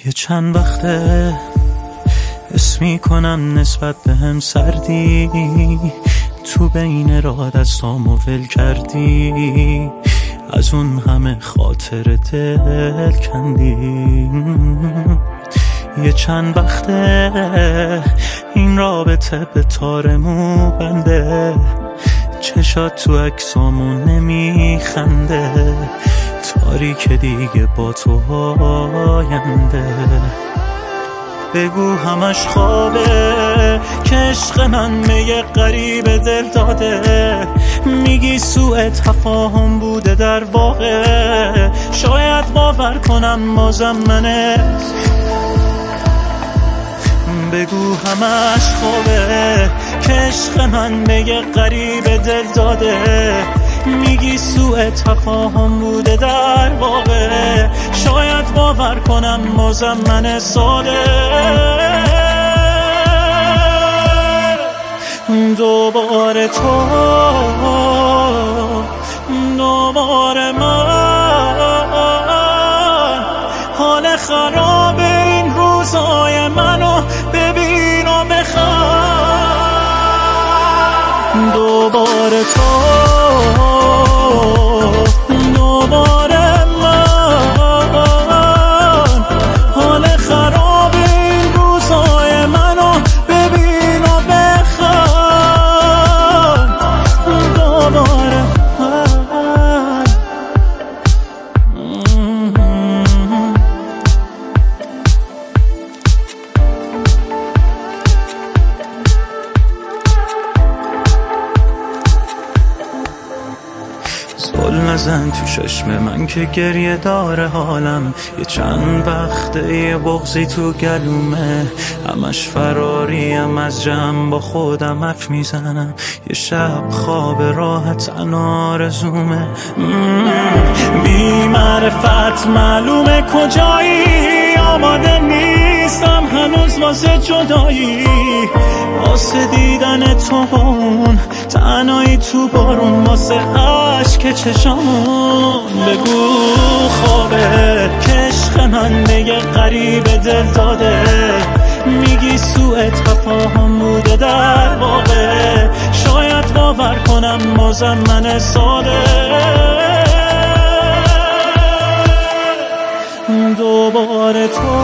یه چند وقته حس میکنم نسبت به هم سردی، تو بین راه دستامو ول کردی، از اون همه خاطر دل کندی. یه چند وقته این رابطه به تارمو بنده، چشات تو عکسامون نمیخنده، تاریک دیگه با تو آینده. بگو همش خوابه که عشق من به یه غریب دل داده، میگی سوء تفاهم بوده در واقع، شاید باور کنم بازم منت. بگو همش خوابه که عشق من به یه غریب دل داده، میگی سوء تفاهم بوده در واقع، شاید باور کنم بازم من ساده. دوباره تو، دوباره من، حال خراب این روزای منو ببین و بخواه. دوباره تو، دوباره من، حال خراب این روزای منو ببین و بخواه. دوباره من. زل نزن تو چشم من که گریه داره حالم، یه چند وقته یه بغضی تو گلومه، همش فراریم از جمع با خودم حرف میزنم، یه شب خواب راحت آرزومه. بی معرفت معلومه کجایی، آماده نیستم هنوز واسه جدایی، واسه دیدن تو اون تنهایی تو بارون، واسه عشق چشامون. بگو خوابه که عشق من به یه غریب دل داده، میگی سوء تفاهم بوده در واقع، شاید باور کنم بازم من ساده. دوباره تو،